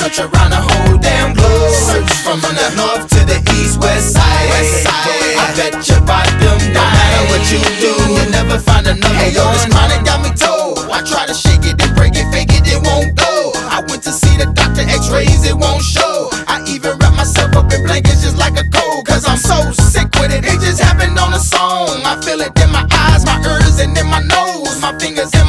touch around the whole damn globe. Search from the north to the east, west side. I bet you buy them. No matter what you do, you'll never find another one. Hey yo, this chronic got me told. I try to shake it and break it, fake it, it won't go. I went to see the doctor, x-rays, it won't show. I even wrap myself up in blankets just like a cold, cause I'm so sick with it. It just happened on a song. I feel it in my eyes, my ears, and in my nose. My fingers